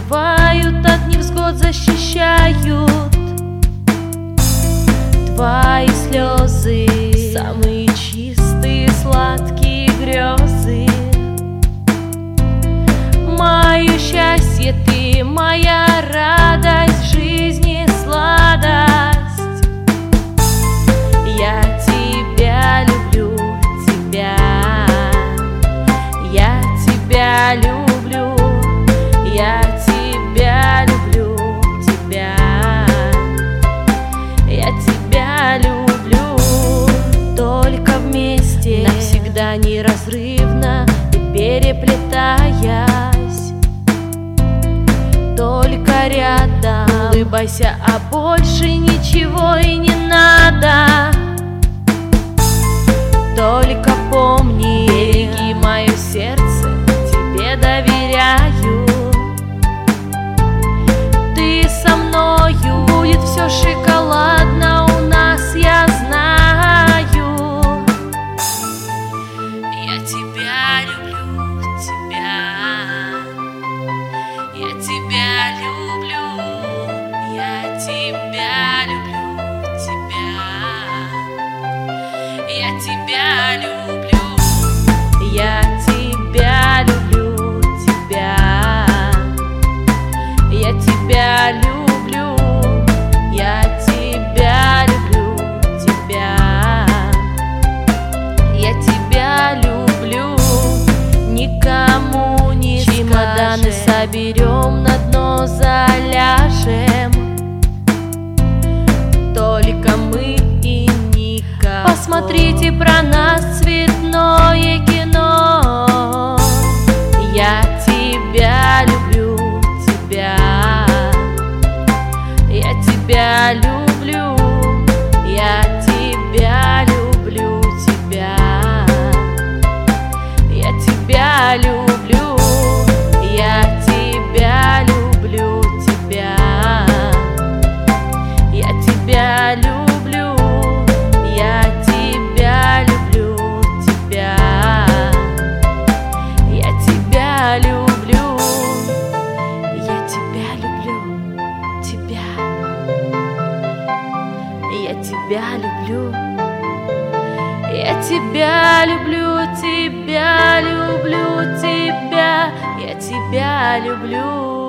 укрывают от невзгод, защищают. Твои слезы — самые чистые, сладкие грезы. Мое счастье — ты, моя радость, жизни сладость. Я тебя люблю, тебя. Я тебя люблю, я тебя люблю, тебя. Я тебя люблю. Только вместе, навсегда, неразрывно и переплетаясь. Только рядом, улыбайся, а больше ничего и не надо. Только помни, береги мое сердце, тебе доверяю. Ты со мною, будет все шоколадно у нас, я знаю. Я тебя люблю, тебя. Я тебя люблю, я тебя люблю, тебя. Я тебя люблю, я тебя люблю, тебя. Я тебя люблю, я тебя люблю, тебя. Я тебя люблю, никому не скажем. Чемоданы соберем, на дно заляжем. Только мы и никого. Посмотрите про нас цветное кино. Я тебя люблю, тебя. Я тебя люблю, я тебя люблю, тебя. Я тебя люблю, я тебя люблю, тебя. Я тебя люблю, я тебя люблю, тебя. Я тебя люблю, я тебя люблю, тебя. Я тебя люблю, я тебя люблю, тебя люблю, тебя. Я тебя люблю.